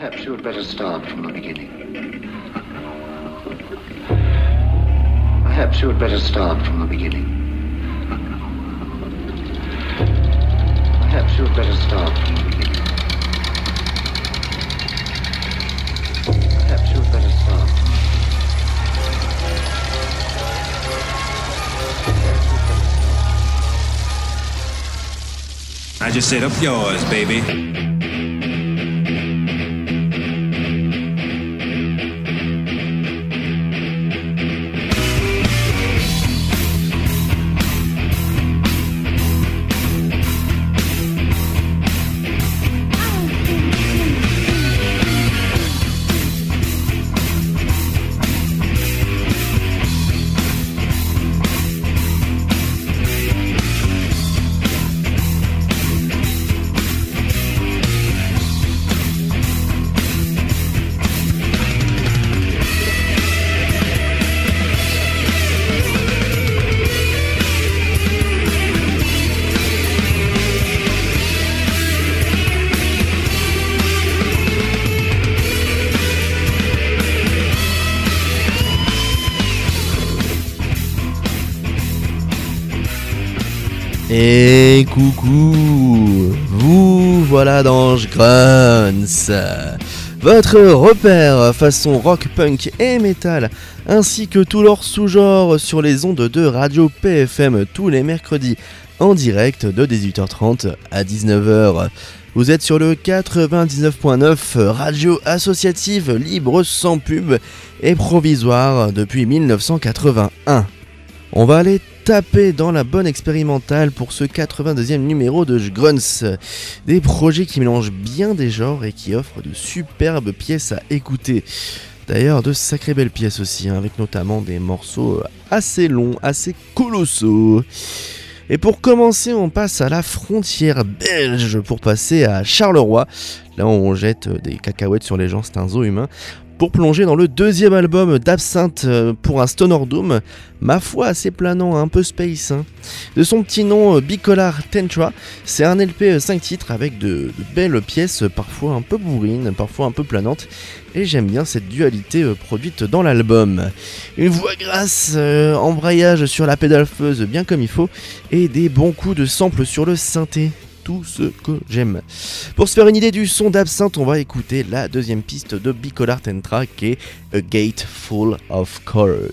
Perhaps you had better start from the beginning. Perhaps you had better start from the beginning. Perhaps you had better start from the beginning. Perhaps you had better start. I just said up yours, baby. Et coucou, vous voilà dans Grunts, votre repère façon rock, punk et metal, ainsi que tous leurs sous-genres sur les ondes de Radio PFM tous les mercredis en direct de 18h30 à 19h. Vous êtes sur le 99.9, radio associative, libre, sans pub et provisoire depuis 1981. On va aller taper dans la bonne expérimentale pour ce 82e numéro de Grunts. Des projets qui mélangent bien des genres et qui offrent de superbes pièces à écouter. D'ailleurs, de sacrées belles pièces aussi, avec notamment des morceaux assez longs, assez colossaux. Et pour commencer, on passe à la frontière belge pour passer à Charleroi. Là, on jette des cacahuètes sur les gens, c'est un zoo humain. Pour plonger dans le deuxième album d'Absinthe pour un Stoner Doom, ma foi assez planant, un peu space. De son petit nom Bicolor Tantra, c'est un LP 5 titres avec de belles pièces, parfois un peu bourrines, parfois un peu planantes, et j'aime bien cette dualité produite dans l'album. Une voix grasse, embrayage sur la pédalefeuse bien comme il faut, et des bons coups de sample sur le synthé. Tout ce que j'aime. Pour se faire une idée du son d'Absinthe, on va écouter la deuxième piste de Bicolor Tantra qui est A Gate Full of Colors.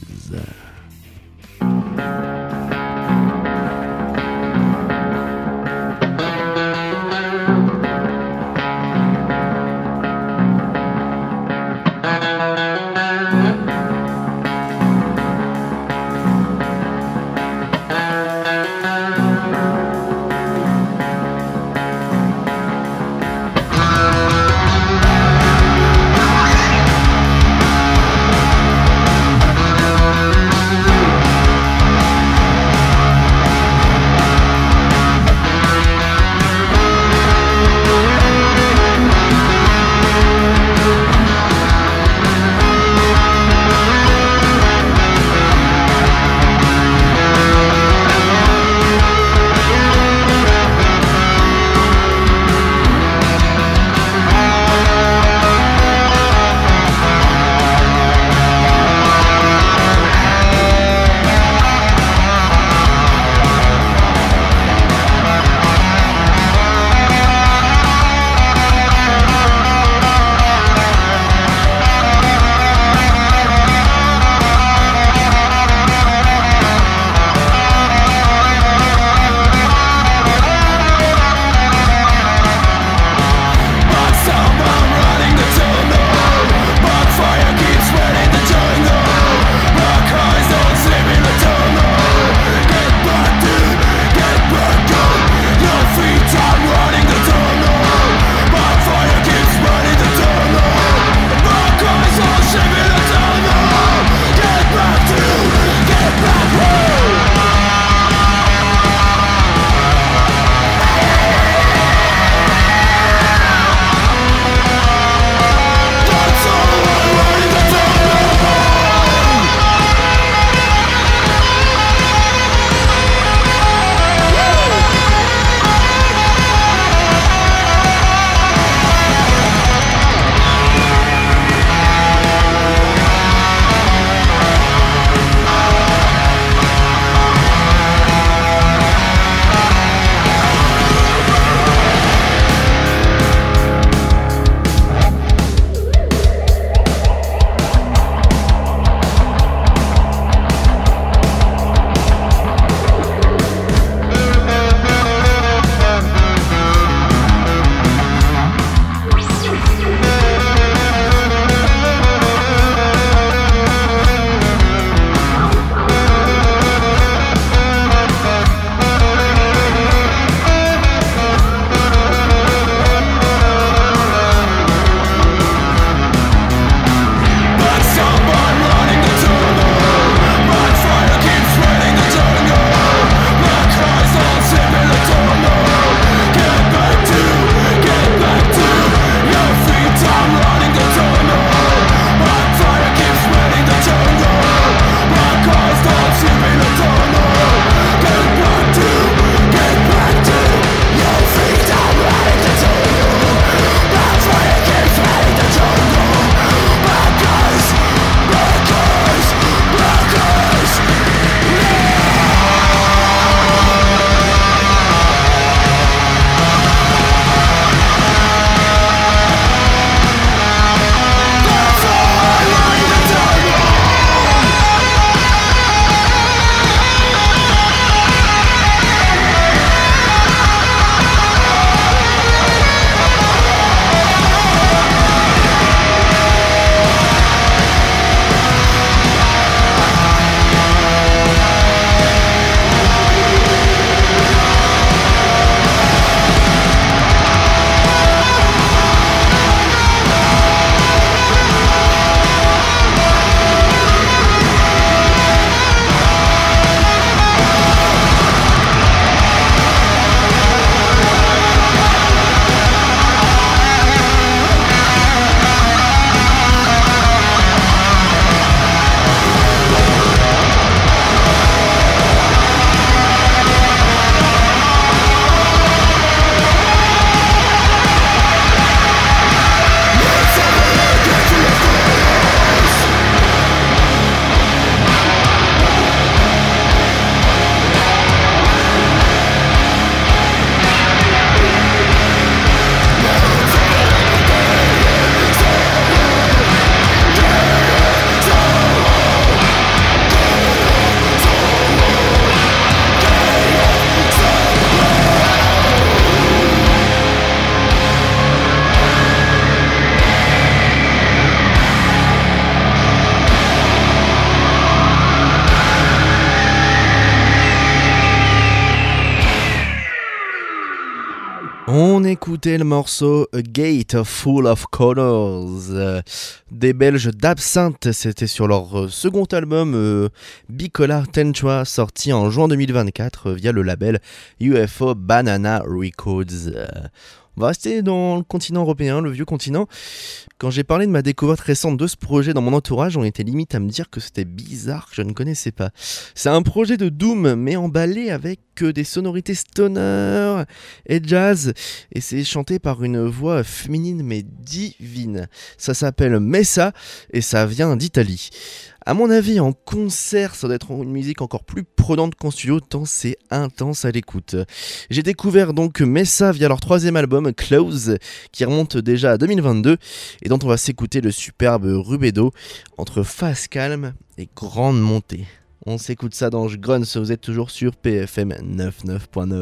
On écoutait le morceau A Gate Full of Colors des Belges d'Absinthe, c'était sur leur second album Bicolor Tenchua, sorti en juin 2024 via le label UFO Banana Records. On va rester dans le continent européen, le vieux continent. Quand j'ai parlé de ma découverte récente de ce projet dans mon entourage, on était limite à me dire que c'était bizarre, que je ne connaissais pas. C'est un projet de doom, mais emballé avec des sonorités stoner et jazz, et c'est chanté par une voix féminine mais divine. Ça s'appelle Messa, et ça vient d'Italie. À mon avis, en concert, ça doit être une musique encore plus prenante qu'en studio, tant c'est intense à l'écoute. J'ai découvert donc Messa via leur troisième album, Close, qui remonte déjà à 2022, et dont on va s'écouter le superbe Rubedo, entre phase calme et grande montée. On s'écoute ça dans Grunts, vous êtes toujours sur PFM 99.9.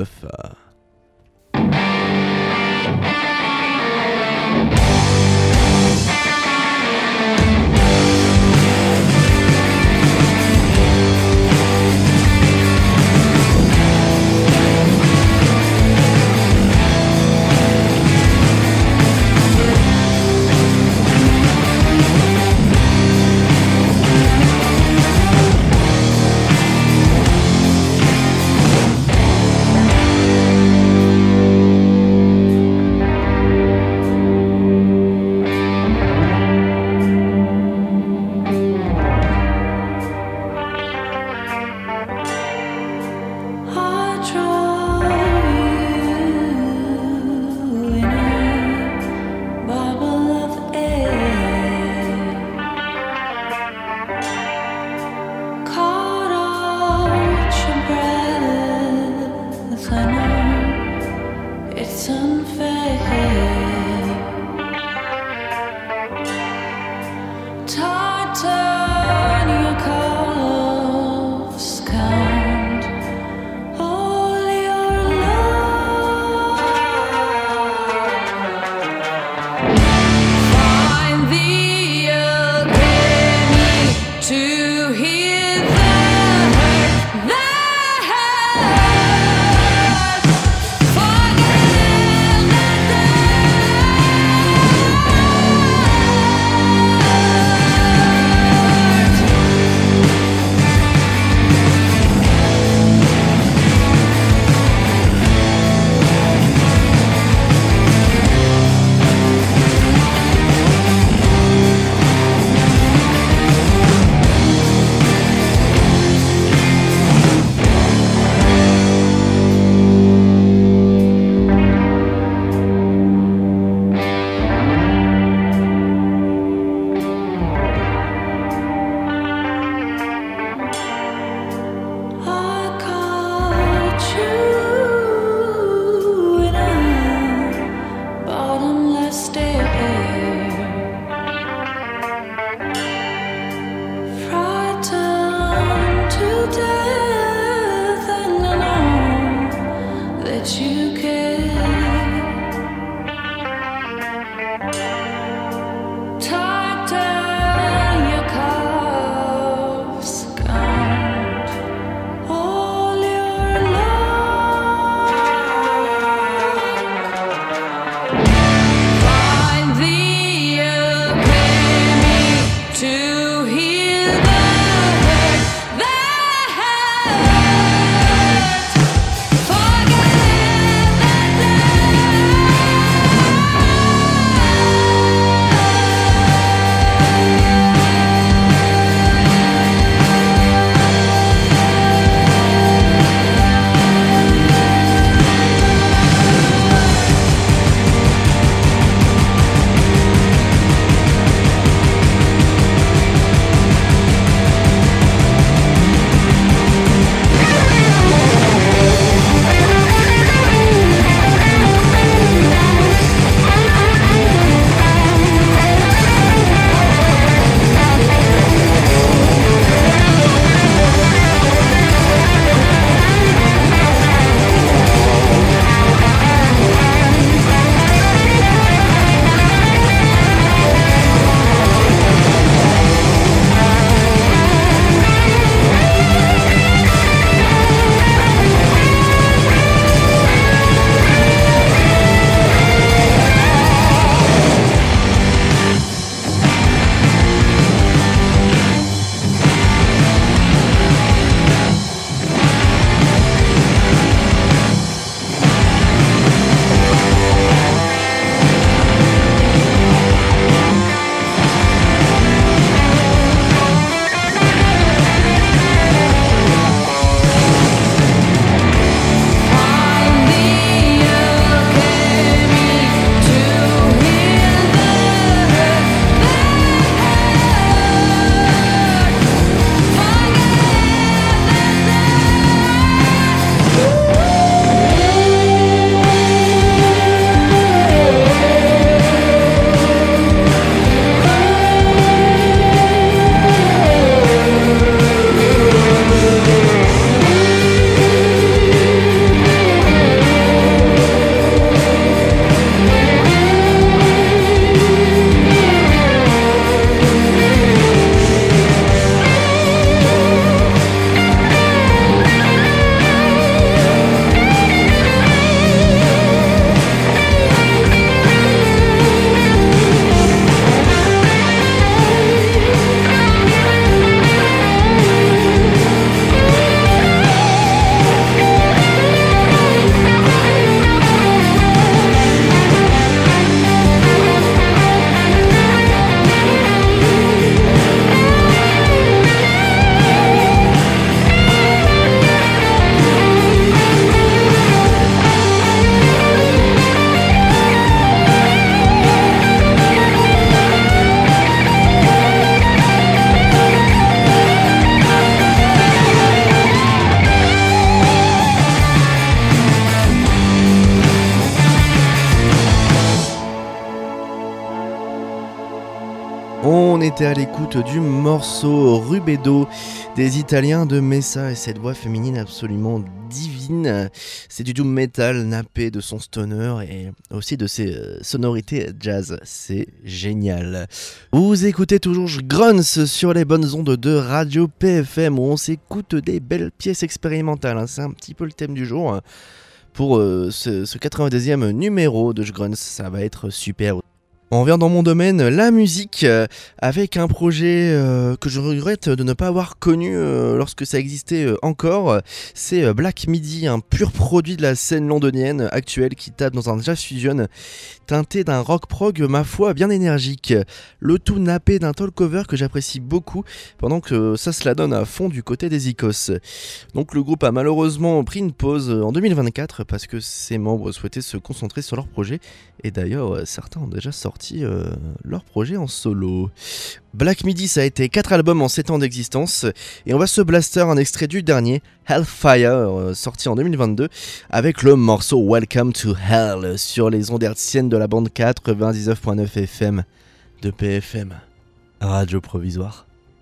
on était à l'écoute du morceau Rubedo des Italiens de Messa et cette voix féminine absolument divine. C'est du doom metal nappé de son stoner et aussi de ses sonorités jazz. C'est génial. Vous écoutez toujours Grunts sur les bonnes ondes de Radio PFM où on s'écoute des belles pièces expérimentales. C'est un petit peu le thème du jour. Pour ce 92e numéro de Grunts, ça va être super. On revient dans mon domaine, la musique, avec un projet que je regrette de ne pas avoir connu lorsque ça existait encore. C'est Black Midi, un pur produit de la scène londonienne actuelle qui tape dans un jazz fusion teinté d'un rock prog, ma foi, bien énergique. Le tout nappé d'un talk-over que j'apprécie beaucoup pendant que ça se la donne à fond du côté des Icos. Donc le groupe a malheureusement pris une pause en 2024 parce que ses membres souhaitaient se concentrer sur leur projet et d'ailleurs certains ont déjà sorti leur projet en solo. Black Midi, ça a été 4 albums en 7 ans d'existence et on va se blaster un extrait du dernier, Hellfire, sorti en 2022 avec le morceau Welcome to Hell sur les ondes hertziennes de la bande 99.9 FM de PFM, radio provisoire.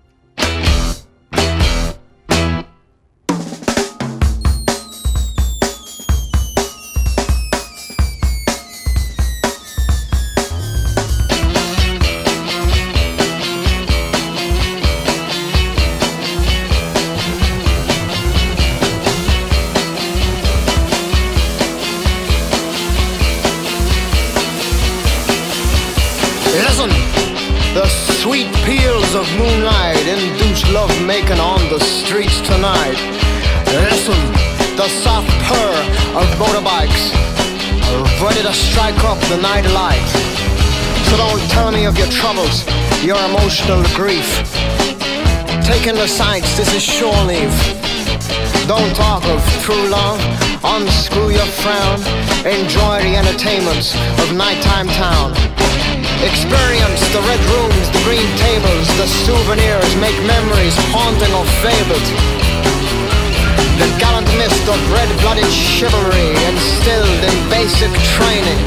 Sweet peals of moonlight induce love-making on the streets tonight. Listen, the soft purr of motorbikes ready to strike up the night light. So don't tell me of your troubles, your emotional grief. Taking the sights, this is shore leave. Don't talk of true love, unscrew your frown. Enjoy the entertainments of nighttime town. Experience the red rooms, the green tables, the souvenirs, make memories haunting or fabled. The gallant mist of red-blooded chivalry instilled in basic training.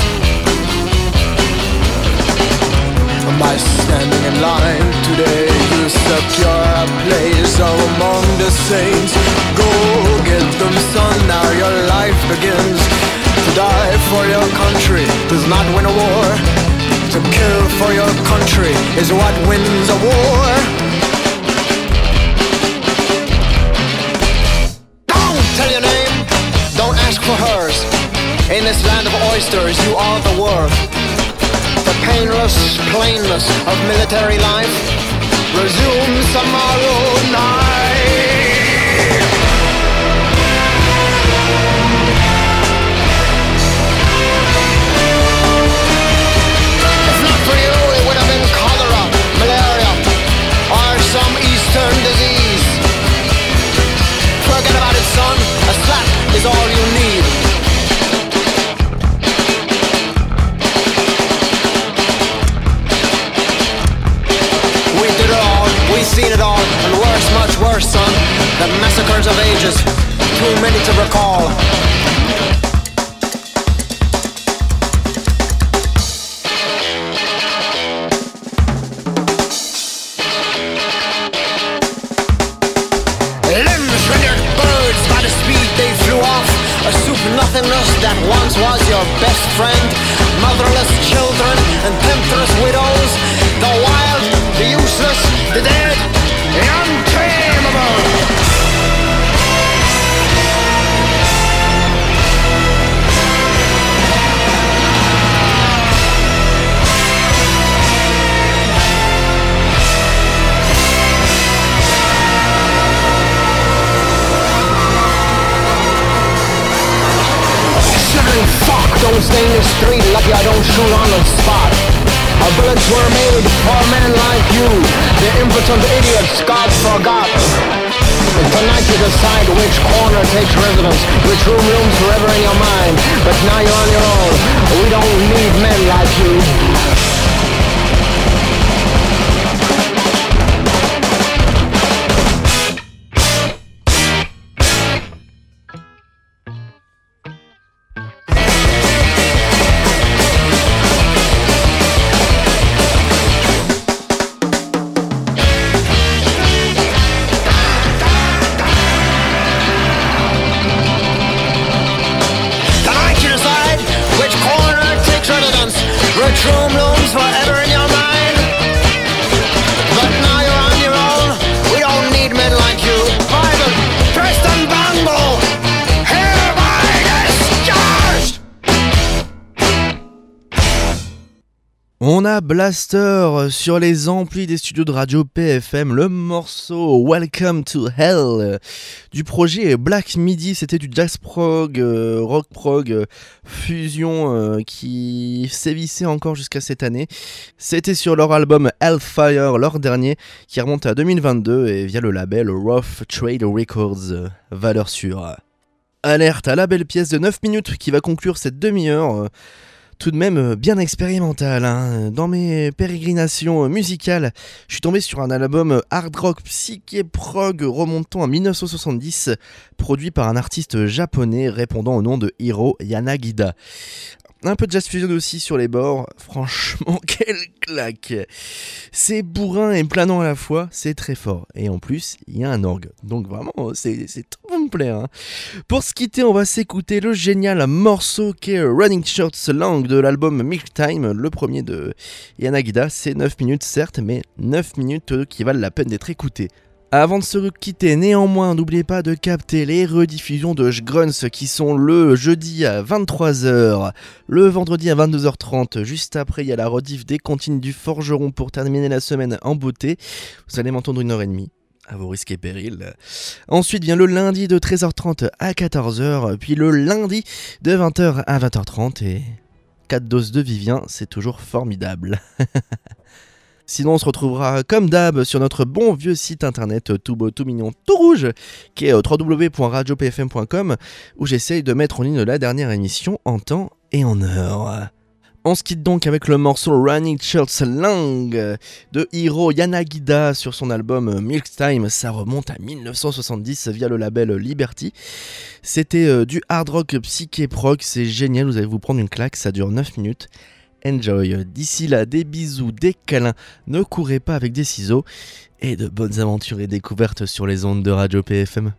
By standing in line today, you secure a place among the saints. Go get them, son, now your life begins. To die for your country does not win a war. To kill for your country is what wins a war. Don't tell your name, don't ask for hers. In this land of oysters, you are the worth. The painless plainness of military life resumes tomorrow night. Some eastern disease. Forget about it, son. A slap is all you need. We did it all, we seen it all, and worse, much worse, son. The massacres of ages, too many to recall. Nothingness that once was your best friend. Motherless children and temptress widows. The wild, the useless, the dead, the untamable. Fuck, don't stay in the street, lucky I don't shoot on the spot. Our bullets were made for men like you, the impotent idiots God forgot. Tonight you decide which corner takes residence, which room looms forever in your mind. But now you're on your own, we don't need men like you. On a Blaster sur les amplis des studios de radio PFM, le morceau Welcome to Hell du projet Black Midi. C'était du jazz prog, rock prog, fusion qui sévissait encore jusqu'à cette année. C'était sur leur album Hellfire, leur dernier, qui remonte à 2022 et via le label Rough Trade Records, valeur sûre. Alerte à la belle pièce de 9 minutes qui va conclure cette demi-heure. Tout de même bien expérimental, hein. Dans mes pérégrinations musicales, je suis tombé sur un album hard rock psyché prog remontant à 1970, produit par un artiste japonais répondant au nom de Hiro Yanagida. Un peu de jazz fusion aussi sur les bords, franchement quelle claque. C'est bourrin et planant à la fois, c'est très fort. Et en plus, il y a un orgue, donc vraiment c'est tout me plaire, hein. Pour se quitter, on va s'écouter le génial morceau qu'est Running Shorts Lang de l'album Milk Time, le premier de Yanagida. C'est 9 minutes certes, mais 9 minutes qui valent la peine d'être écoutées. Avant de se quitter, néanmoins, n'oubliez pas de capter les rediffusions de Grunts qui sont le jeudi à 23h, le vendredi à 22h30. Juste après, il y a la rediff des comptines du Forgeron pour terminer la semaine en beauté. Vous allez m'entendre 1h30. À vos risques et périls. Ensuite vient le lundi de 13h30 à 14h, puis le lundi de 20h à 20h30 et 4 doses de Vivien, c'est toujours formidable. Sinon, on se retrouvera comme d'hab sur notre bon vieux site internet tout beau, tout mignon, tout rouge, qui est www.radiopfm.com, où j'essaye de mettre en ligne la dernière émission en temps et en heure. On se quitte donc avec le morceau Running Shorts Lang de Hiro Yanagida sur son album Milk Time. Ça remonte à 1970 via le label Liberty. C'était du hard rock psyché prog, c'est génial, vous allez vous prendre une claque, ça dure 9 minutes. Enjoy. D'ici là, des bisous, des câlins, ne courez pas avec des ciseaux et de bonnes aventures et découvertes sur les ondes de Radio PFM.